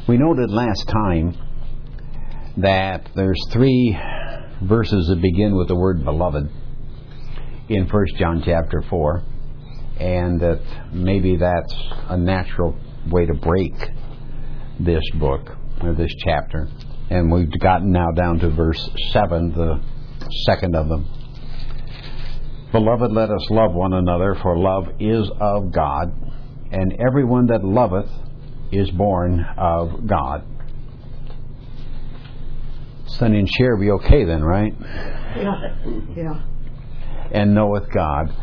We noted last time that there's 3 verses that begin with the word beloved in 1 John chapter 4, and that maybe that's a natural way to break this book, or this chapter. And we've gotten now down to verse 7, the second of them. Beloved, let us love one another, for love is of God, and everyone that loveth is born of God. Sonny and Cher be okay then, right? Yeah. And knoweth God.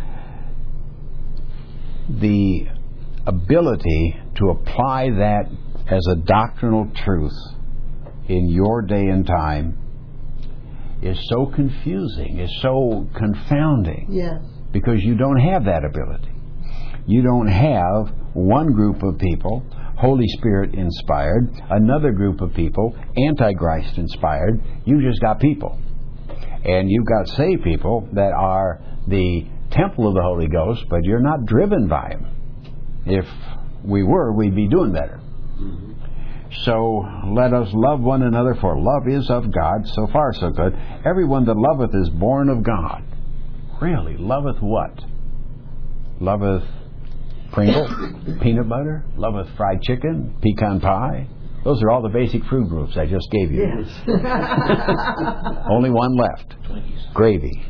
The ability to apply that as a doctrinal truth in your day and time is so confusing, is so confounding. Yes. Because you don't have that ability. You don't have one group of people, Holy Spirit inspired, another group of people, Antichrist inspired. You just got people. And you've got saved people that are the temple of the Holy Ghost, but you're not driven by Him. If we were, we'd be doing better. So let us love one another, for love is of God. So far, so good. Everyone that loveth is born of God. Really? Loveth what? Loveth Pringles? Peanut butter? Loveth fried chicken? Pecan pie? Those are all the basic food groups I just gave you. Yes. Only one left. Gravy.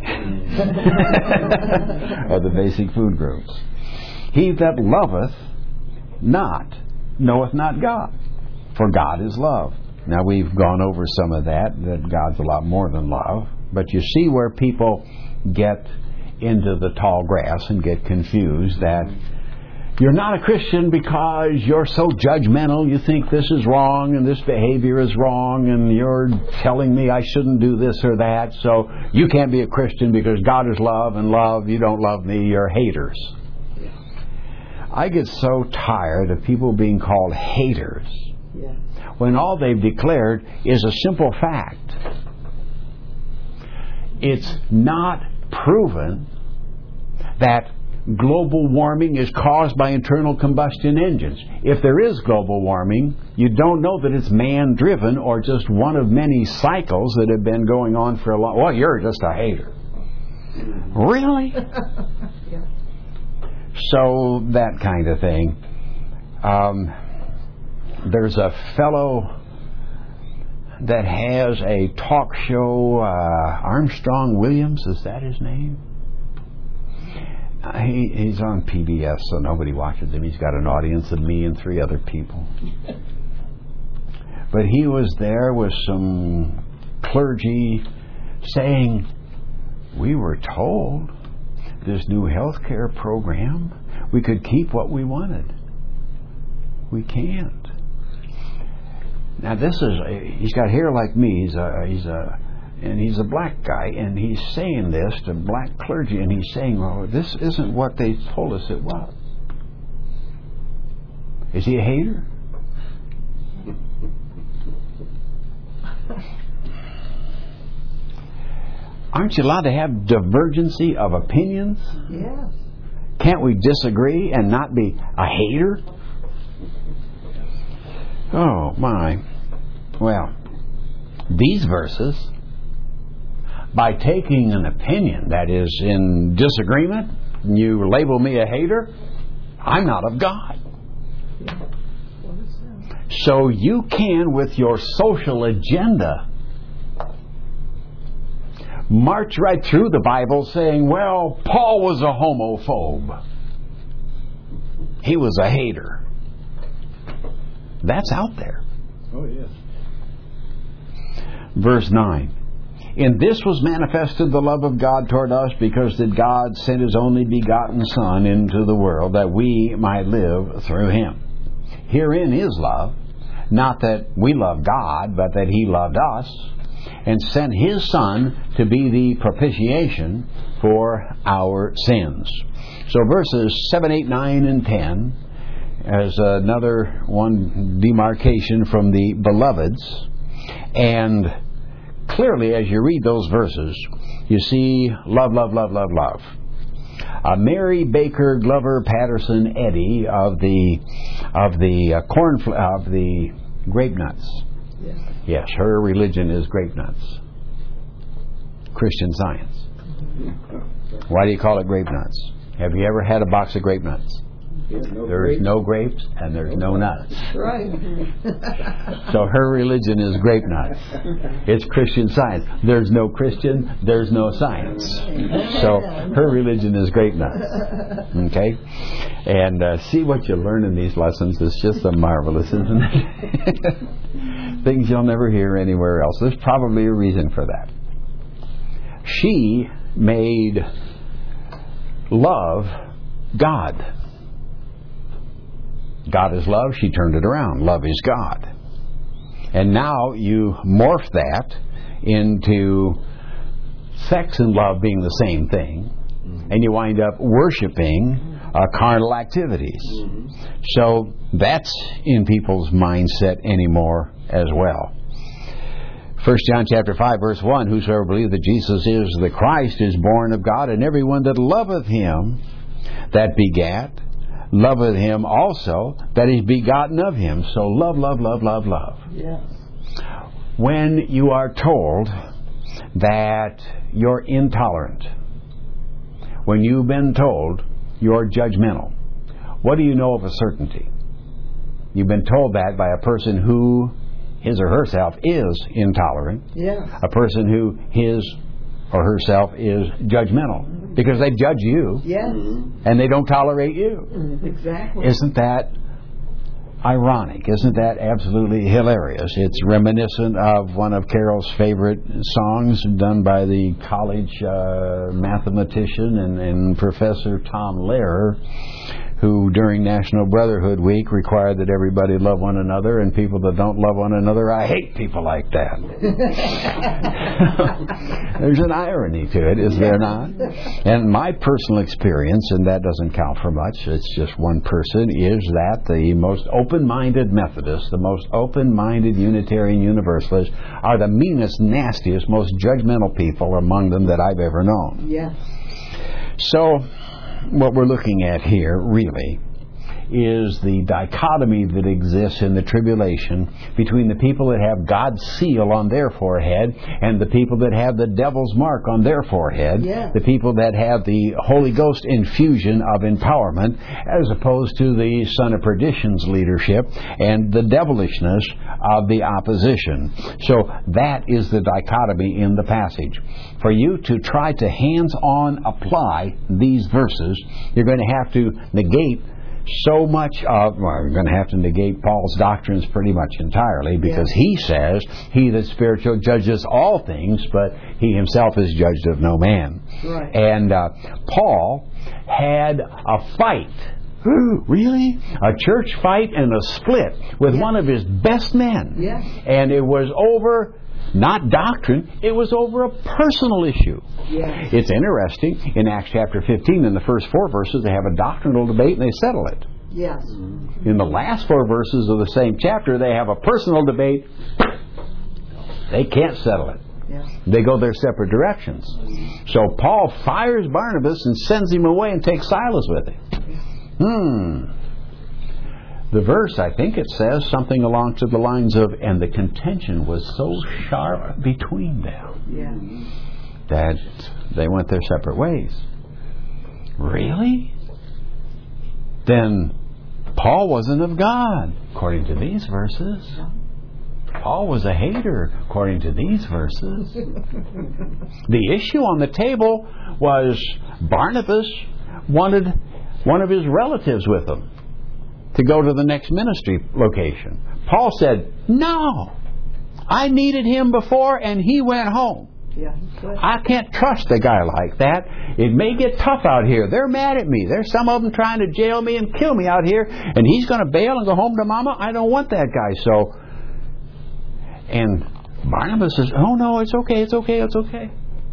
Are the basic food groups. He that loveth not knoweth not God, for God is love. Now we've gone over some of that God's a lot more than love. But you see where people get into the tall grass and get confused that you're not a Christian because you're so judgmental. You think this is wrong and this behavior is wrong, and you're telling me I shouldn't do this or that. So you can't be a Christian because God is love, and love, you don't love me, you're haters. I get so tired of people being called haters when all they've declared is a simple fact. It's not proven that global warming is caused by internal combustion engines. If there is global warming, you don't know that it's man-driven or just one of many cycles that have been going on for a long... Well, you're just a hater. Really? Yeah. So, that kind of thing. There's a fellow that has a talk show, Armstrong Williams, is that his name? He's on PBS, so nobody watches him. He's got an audience of me and 3 other people. But he was there with some clergy saying, we were told this new health care program, we could keep what we wanted. We can't. Now this is, he's got hair like me. He's a black guy, and he's saying this to black clergy, and he's saying, well, this isn't what they told us it was. Is he a hater? Aren't you allowed to have divergency of opinions? Yes. Can't we disagree and not be a hater? Oh, my. Well, these verses, by taking an opinion that is in disagreement, you label me a hater, I'm not of God. So you can, with your social agenda, march right through the Bible saying, well, Paul was a homophobe. He was a hater. That's out there. Oh, yes. Verse 9. In this was manifested the love of God toward us, because that God sent His only begotten Son into the world, that we might live through Him. Herein is love, not that we love God, but that He loved us, and sent His Son to be the propitiation for our sins. So verses 7, 8, 9, and 10 as another one demarcation from the beloveds. And clearly, as you read those verses, you see love, love, love, love, love. Mary Baker Glover Patterson Eddy of the Grape nuts. Yes. Yes, her religion is grape nuts. Christian Science. Why do you call it grape nuts? Have you ever had a box of grape nuts? There's no grapes and there's no nuts. Right. So her religion is grape nuts. It's Christian Science. There's no Christian, there's no science. So her religion is grape nuts. Okay? And see what you learn in these lessons. It's just so marvelous, isn't it? Things you'll never hear anywhere else. There's probably a reason for that. She made love God. God is love. She turned it around. Love is God. And now you morph that into sex and love being the same thing. And you wind up worshiping carnal activities. So that's in people's mindset anymore as well. 1 John chapter 5 verse 1, whosoever believeth that Jesus is the Christ is born of God, and everyone that loveth him that begat, loveth him also that is begotten of him. So love, love, love, love, love. Yes. When you are told that you're intolerant, when you've been told you're judgmental, what do you know of a certainty? You've been told that by a person who his or herself is intolerant. Yes. A person who his or herself is judgmental. Because they judge you. Yes. And they don't tolerate you. Exactly. Isn't that ironic? Isn't that absolutely hilarious? It's reminiscent of one of Carol's favorite songs done by the college mathematician and Professor Tom Lehrer, who during National Brotherhood Week required that everybody love one another, and people that don't love one another, I hate people like that. There's an irony to it, is there not? And my personal experience, and that doesn't count for much, it's just one person, is that the most open-minded Methodists, the most open-minded Unitarian Universalists are the meanest, nastiest, most judgmental people among them that I've ever known. Yes. So what we're looking at here, really, is the dichotomy that exists in the tribulation between the people that have God's seal on their forehead and the people that have the devil's mark on their forehead, yes. The people that have the Holy Ghost infusion of empowerment, as opposed to the son of perdition's leadership and the devilishness of the opposition. So that is the dichotomy in the passage. For you to try to hands-on apply these verses, you're going to have to negate so much of, well, you're going to have to negate Paul's doctrines pretty much entirely, because he says, he that's spiritual judges all things, but he himself is judged of no man. Right. And Paul had a fight. Really? A church fight and a split with one of his best men. Yes. And it was over not doctrine, it was over a personal issue. Yes. It's interesting, in Acts chapter 15, in the first 4 verses, they have a doctrinal debate and they settle it. Yes. In the last 4 verses of the same chapter, they have a personal debate. They can't settle it. Yes. They go their separate directions. So Paul fires Barnabas and sends him away and takes Silas with him. The verse, I think it says something along to the lines of, and the contention was so sharp between them that they went their separate ways. Really? Then Paul wasn't of God, according to these verses. Paul was a hater, according to these verses. The issue on the table was Barnabas wanted one of his relatives with him to go to the next ministry location. Paul said, no, I needed him before and he went home. Yeah, I can't trust a guy like that. It may get tough out here. They're mad at me. There's some of them trying to jail me and kill me out here, and he's going to bail and go home to mama. I don't want that guy. So, and Barnabas says, oh no, it's okay, it's okay, it's okay.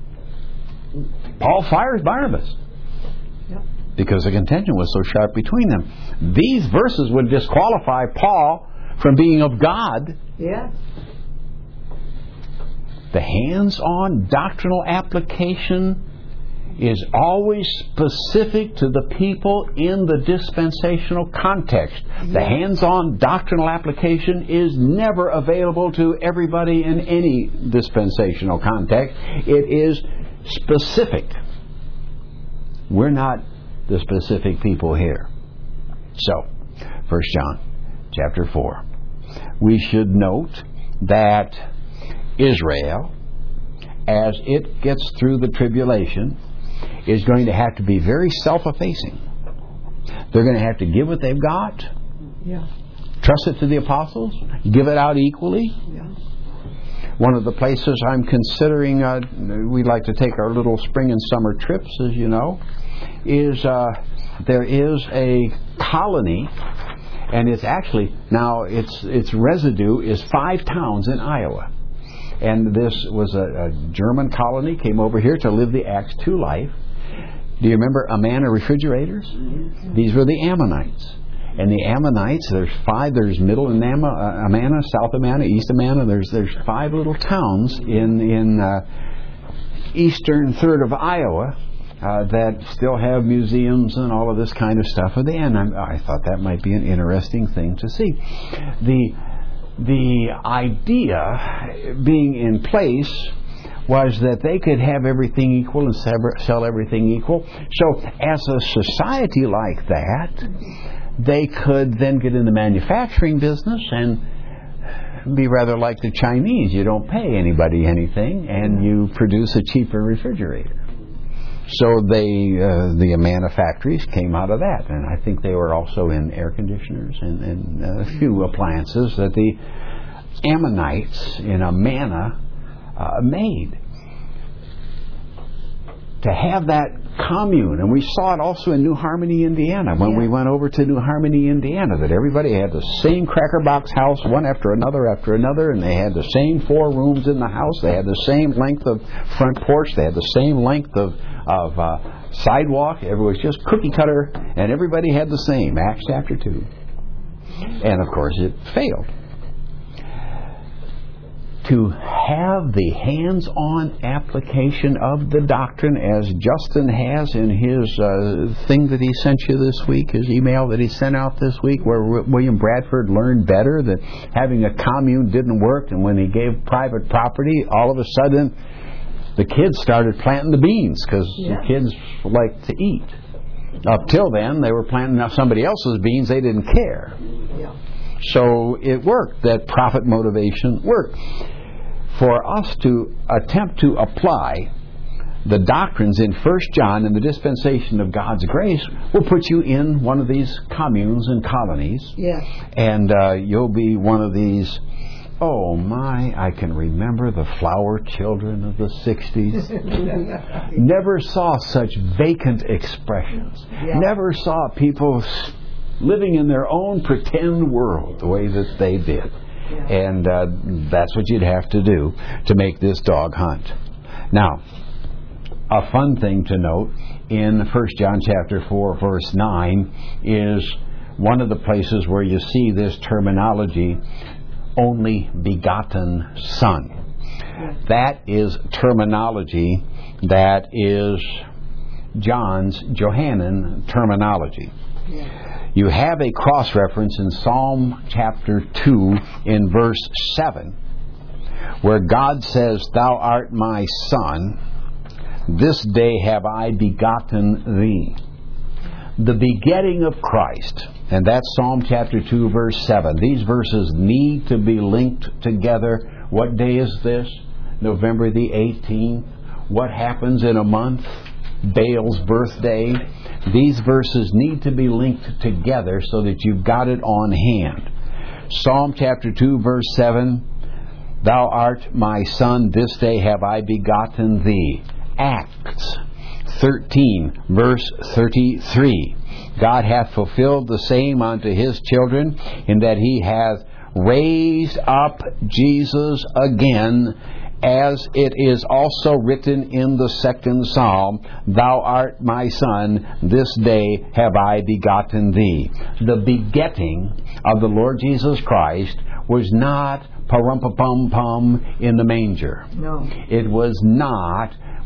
Paul fires Barnabas. Because the contention was so sharp between them. These verses would disqualify Paul from being of God. Yes. The hands-on doctrinal application is always specific to the people in the dispensational context. The hands-on doctrinal application is never available to everybody in any dispensational context. It is specific. We're not the specific people here. So, 1 John chapter 4. We should note that Israel, as it gets through the tribulation, is going to have to be very self-effacing. They're going to have to give what they've got, trust it to the apostles, give it out equally. One of the places I'm considering, we like to take our little spring and summer trips, as you know, is there is a colony, and it's actually, now its residue is 5 towns in Iowa. And this was a German colony, came over here to live the Acts 2 life. Do you remember Amana refrigerators? These were the Ammonites. And the Ammonites, there's 5, there's Middle Amana, South Amana, East Amana, there's 5 little towns in eastern third of Iowa that still have museums and all of this kind of stuff. And I thought that might be an interesting thing to see. The idea being in place was that they could have everything equal and sell everything equal. So as a society like that, they could then get in the manufacturing business and be rather like the Chinese. You don't pay anybody anything, and you produce a cheaper refrigerator. So the Amana factories came out of that, and I think they were also in air conditioners and a few appliances that the Ammonites in Amana made. To have that commune, and we saw it also in New Harmony, Indiana, when we went over to New Harmony, Indiana, that everybody had the same cracker box house, one after another, and they had the same 4 rooms in the house, they had the same length of front porch, they had the same length of sidewalk. It was just cookie cutter, and everybody had the same. Acts chapter 2. And of course it failed. To have the hands-on application of the doctrine, as Justin has in his thing that he sent you this week, his email that he sent out this week, where William Bradford learned better that having a commune didn't work, and when he gave private property, all of a sudden the kids started planting the beans, because the kids like to eat. Up till then, they were planting somebody else's beans, they didn't care. So it worked, that profit motivation worked. For us to attempt to apply the doctrines in 1 John in the dispensation of God's grace will put you in one of these communes and colonies. And you'll be one of these, oh my, I can remember the flower children of the 60s. Never saw such vacant expressions. Never saw people living in their own pretend world the way that they did. And that's what you'd have to do to make this dog hunt. Now, a fun thing to note in 1 John chapter 4, verse 9 is one of the places where you see this terminology, only begotten Son. That is terminology that is John's Johannine terminology. You have a cross-reference in Psalm chapter 2 in verse 7 where God says, "Thou art my Son, this day have I begotten thee." The begetting of Christ, and that's Psalm chapter 2 verse 7. These verses need to be linked together. What day is this? November the 18th. What happens in a month? Baal's birthday. These verses need to be linked together so that you've got it on hand. Psalm chapter 2 verse 7, "Thou art my Son, this day have I begotten thee." Acts 13 verse 33, "God hath fulfilled the same unto his children, in that he hath raised up Jesus again, as it is also written in the 2nd Psalm, Thou art my Son, this day have I begotten thee." The begetting of the Lord Jesus Christ was not pa-rum-pa-pum-pum in the manger. No. It was not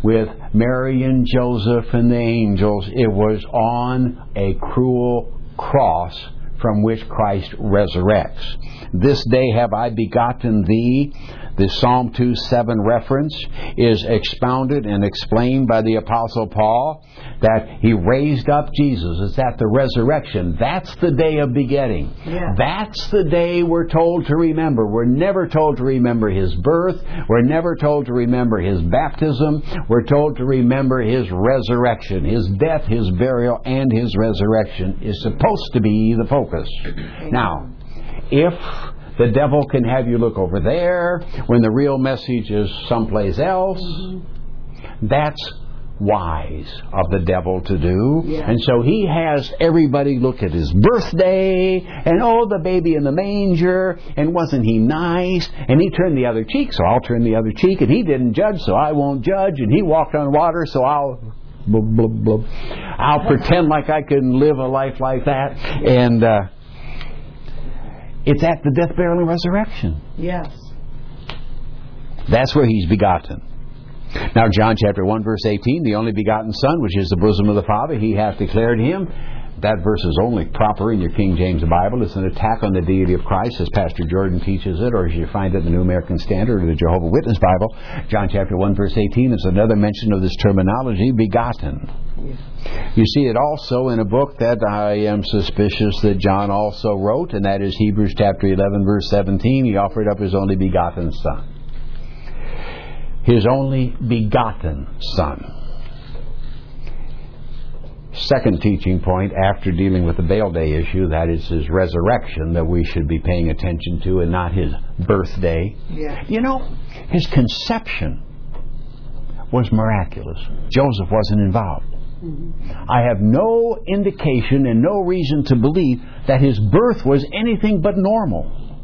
with Mary and Joseph and the angels. It was on a cruel cross from which Christ resurrects. This day have I begotten thee. The Psalm 2:7 reference is expounded and explained by the Apostle Paul that he raised up Jesus. It's at the resurrection. That's the day of begetting. Yeah. That's the day we're told to remember. We're never told to remember His birth. We're never told to remember His baptism. We're told to remember His resurrection. His death, His burial, and His resurrection is supposed to be the focus. Now, if the devil can have you look over there when the real message is someplace else, that's wise of the devil to do. Yeah. And so he has everybody look at his birthday and, oh, the baby in the manger, and wasn't he nice? And he turned the other cheek, so I'll turn the other cheek. And he didn't judge, so I won't judge. And he walked on water, so I'll blub, blub, blub. I'll pretend like I can live a life like that. And it's at the death, burial, and resurrection. Yes. That's where He's begotten. Now, John chapter 1, verse 18, the only begotten Son, which is the bosom of the Father, He hath declared Him. That verse is only proper in your King James Bible. It's an attack on the deity of Christ, as Pastor Jordan teaches it, or as you find it in the New American Standard or the Jehovah's Witness Bible. John chapter 1, verse 18 is another mention of this terminology, begotten. Yes. You see it also in a book that I am suspicious that John also wrote, and that is Hebrews chapter 11, verse 17. He offered up His only begotten Son. His only begotten Son. Second teaching point after dealing with the Baal Day issue, that is His resurrection that we should be paying attention to and not His birthday. Yeah. You know, His conception was miraculous. Joseph wasn't involved. I have no indication and no reason to believe that His birth was anything but normal.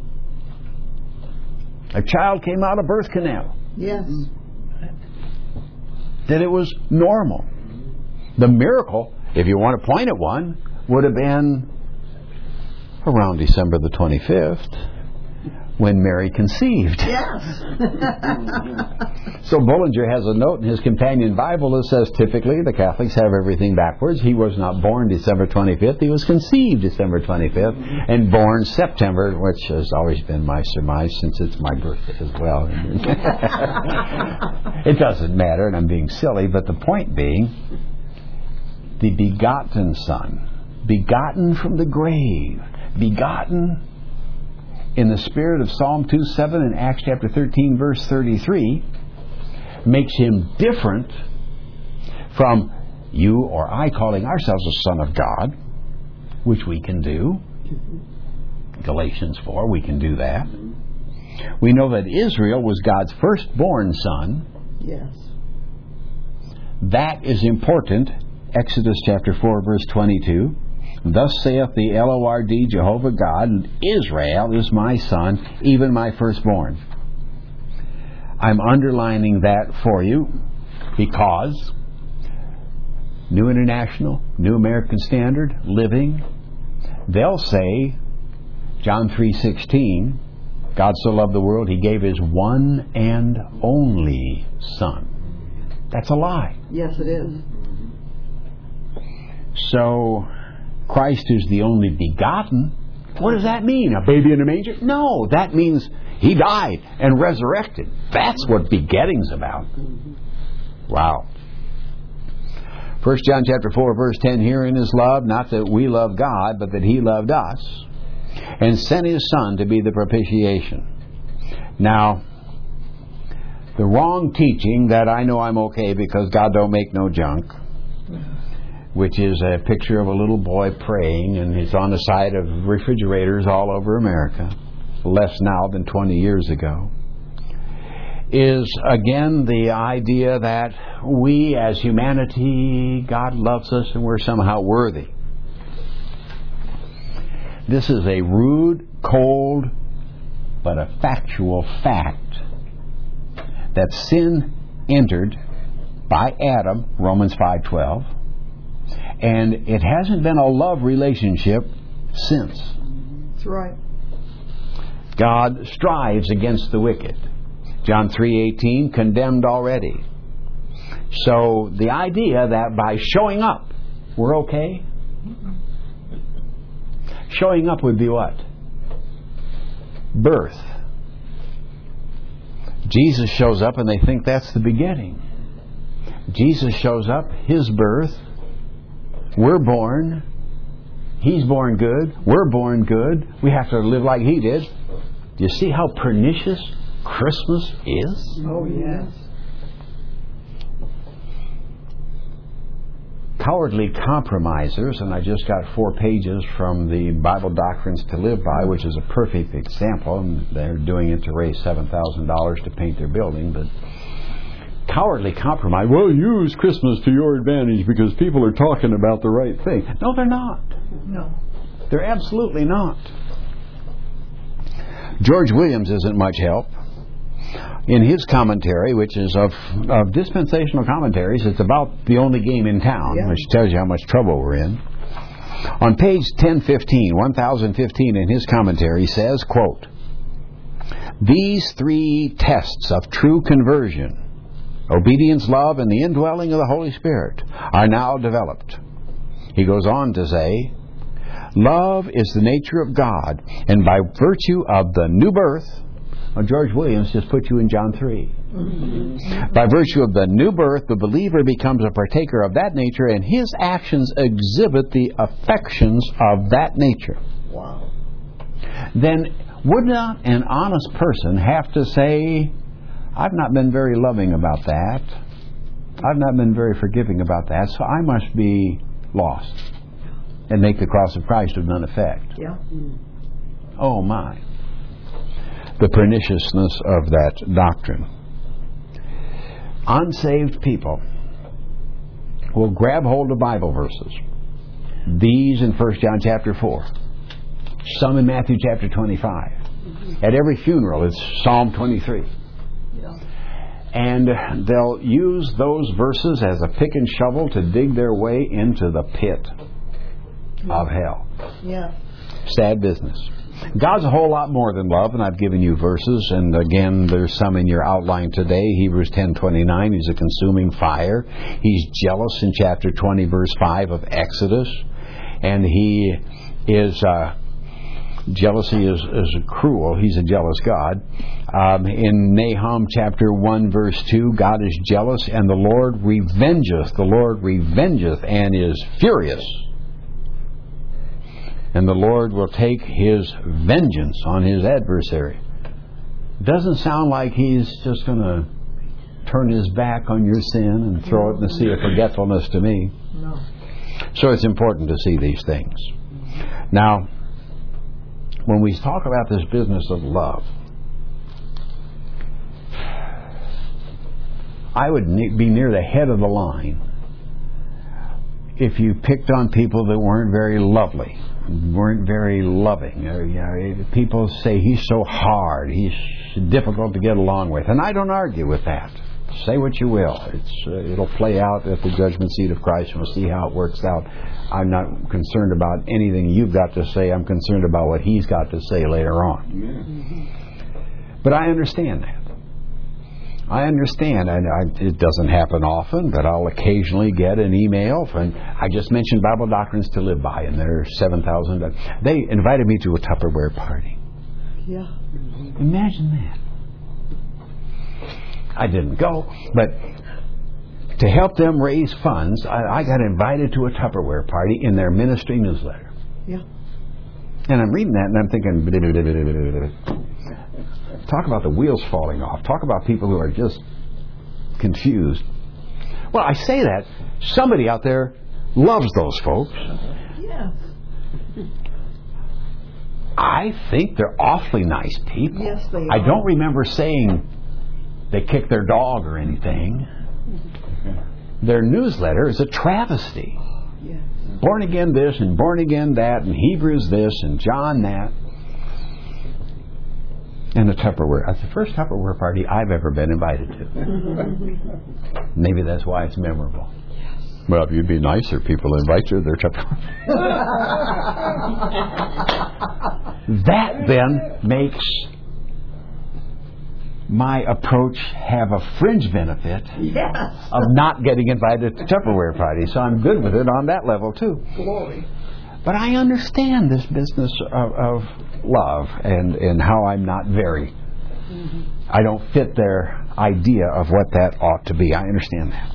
A child came out of birth canal. Yes. That it was normal. The miracle, if you want to point at one, would have been around December the 25th when Mary conceived. Yes. So Bullinger has a note in his companion Bible that says typically the Catholics have everything backwards. He was not born December 25th. He was conceived December 25th and born September, which has always been my surmise since it's my birthday as well. It doesn't matter, and I'm being silly, but the point being, the begotten Son, begotten from the grave, begotten in the spirit of Psalm 2:7 and Acts chapter 13, verse 33, makes Him different from you or I calling ourselves a son of God, which we can do. Galatians 4, we can do that. We know that Israel was God's firstborn son. Yes. That is important. Exodus chapter 4, verse 22. Thus saith the Lord Jehovah God, Israel is my son, even my firstborn. I'm underlining that for you because New International, New American Standard, Living, they'll say, John 3:16, God so loved the world, He gave His one and only Son. That's a lie. Yes, it is. So, Christ is the only begotten. What does that mean? A baby in a manger? No, that means He died and resurrected. That's what begetting's about. Wow. 1 John chapter 4, verse 10, herein is love, not that we love God, but that He loved us and sent His Son to be the propitiation. Now, the wrong teaching that I know I'm okay because God don't make no junk, which is a picture of a little boy praying, and it's on the side of refrigerators all over America, less now than 20 years ago, is again the idea that we as humanity, God loves us and we're somehow worthy. This is a rude, cold, but a factual fact that sin entered by Adam, Romans 5:12, and it hasn't been a love relationship since. That's right. God strives against the wicked. John 3:18, condemned already. So the idea that by showing up, we're okay? Showing up would be what? Birth. Jesus shows up and they think that's the beginning. Jesus shows up, His birth. We're born. He's born good. We're born good. We have to live like He did. Do you see how pernicious Christmas is? Oh, yes. Cowardly compromisers, and I just got 4 pages from the Bible Doctrines to Live By, which is a perfect example, and they're doing it to raise $7,000 to paint their building, but cowardly compromise, well, use Christmas to your advantage because people are talking about the right thing. No, they're not. No. They're absolutely not. George Williams isn't much help. In his commentary, which is of dispensational commentaries, it's about the only game in town, which tells you how much trouble we're in. On page 1015 in his commentary says, quote, "These 3 tests of true conversion, obedience, love, and the indwelling of the Holy Spirit, are now developed." He goes on to say, "Love is the nature of God, and by virtue of the new birth," George Williams just put you in John 3. "By virtue of the new birth, the believer becomes a partaker of that nature, and his actions exhibit the affections of that nature." Wow. Then would not an honest person have to say, I've not been very loving about that. I've not been very forgiving about that, so I must be lost and make the cross of Christ of none effect. Yeah. Oh my. The perniciousness of that doctrine. Unsaved people will grab hold of Bible verses. These in 1 John chapter 4. Some in Matthew chapter 25. At every funeral it's Psalm 23. Yeah. And they'll use those verses as a pick and shovel to dig their way into the pit of hell. Yeah. Sad business. God's a whole lot more than love, and I've given you verses, and again, there's some in your outline today. Hebrews 10:29, He's a consuming fire. He's jealous in chapter 20, verse 5 of Exodus, and He is jealousy is cruel. He's a jealous God. In Nahum chapter 1, verse 2, God is jealous, and the Lord revengeth and is furious. And the Lord will take His vengeance on His adversary. Doesn't sound like He's just going to turn His back on your sin and throw it in the sea of forgetfulness to me. No. So it's important to see these things. Now, when we talk about this business of love, I would be near the head of the line if you picked on people that weren't very lovely, weren't very loving. People say he's so hard, he's difficult to get along with, and I don't argue with that. Say what you will. It'll play out at the judgment seat of Christ, and we'll see how it works out. I'm not concerned about anything you've got to say. I'm concerned about what He's got to say later on. Mm-hmm. But I understand that. I understand. It doesn't happen often, but I'll occasionally get an email from, I just mentioned Bible Doctrines to Live By, and there are 7,000. They invited me to a Tupperware party. Yeah. Imagine that. I didn't go, but to help them raise funds, I got invited to a Tupperware party in their ministry newsletter. Yeah. And I'm reading that and I'm thinking, talk about the wheels falling off. Talk about people who are just confused. Well, I say that. Somebody out there loves those folks. Yes. I think they're awfully nice people. Yes, they are. I don't remember saying they kicked their dog or anything. Their newsletter is a travesty. Yes. Born again this and born again that and Hebrews this and John that. And the Tupperware. That's the first Tupperware party I've ever been invited to. Maybe that's why it's memorable. Yes. Well, if you'd be nicer, people invite you to their Tupperware. That then makes my approach have a fringe benefit Yes. of not getting invited to Tupperware parties. So I'm good with it on that level too. Glory. But I understand this business of love and how I'm not very. I don't fit their idea of what that ought to be. I understand that.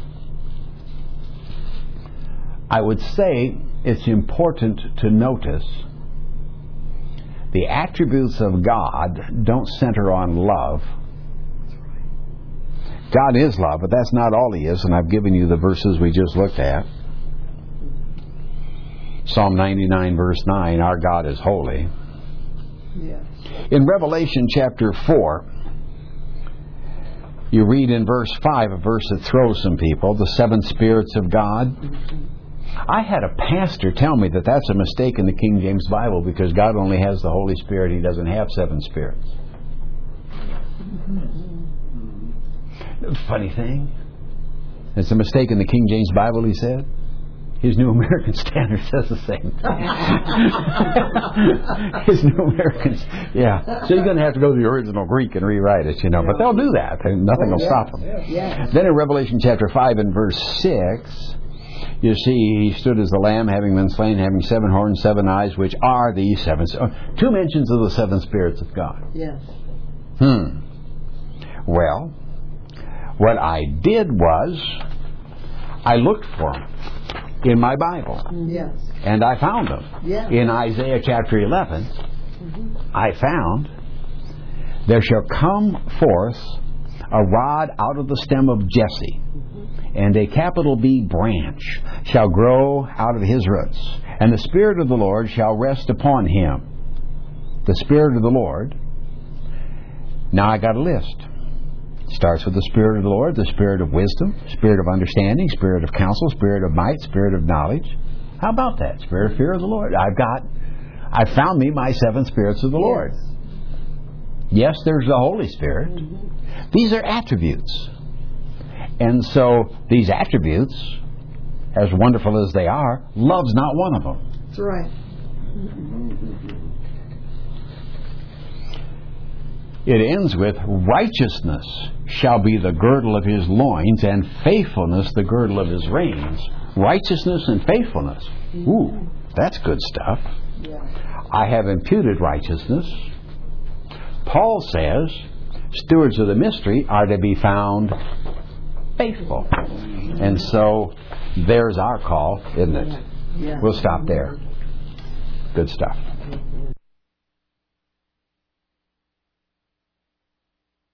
I would say it's important to notice the attributes of God don't center on love. God is love, but that's not all He is, and I've given you the verses we just looked at. Psalm 99, verse 9, our God is holy. Yes. In Revelation chapter 4, you read in verse 5, a verse that throws some people, the seven spirits of God. I had a pastor tell me that that's a mistake in the King James Bible because God only has the Holy Spirit. He doesn't have seven spirits. Funny thing. It's a mistake in the King James Bible, he said. His New American Standard says the same thing. His New Americans, yeah. So you're going to have to go to the original Greek and rewrite it, But they'll do that, and nothing will stop them. Yeah. Then in Revelation chapter 5 and verse 6, you see, He stood as the Lamb, having been slain, having 7 horns, 7 eyes, which are the seven. Two mentions of the seven spirits of God. Yes. Well, what I did was, I looked for them in my Bible. Yes. And I found them. Yeah. In Isaiah chapter 11, I found, there shall come forth a rod out of the stem of Jesse, and a capital B branch shall grow out of his roots, and the Spirit of the Lord shall rest upon him. The Spirit of the Lord. Now I got a list. Starts with the Spirit of the Lord, the Spirit of wisdom, Spirit of understanding, Spirit of counsel, Spirit of might, Spirit of knowledge. How about that? Spirit of fear of the Lord. I found me my 7 spirits of the Lord. Yes, there's the Holy Spirit. These are attributes. And so these attributes, as wonderful as they are, love's not one of them. That's right. It ends with, righteousness shall be the girdle of his loins, and faithfulness the girdle of his reins. Righteousness and faithfulness. Ooh, that's good stuff. Yeah. I have imputed righteousness. Paul says, stewards of the mystery are to be found faithful. And so, there's our call, isn't it? Yeah. We'll stop there. Good stuff.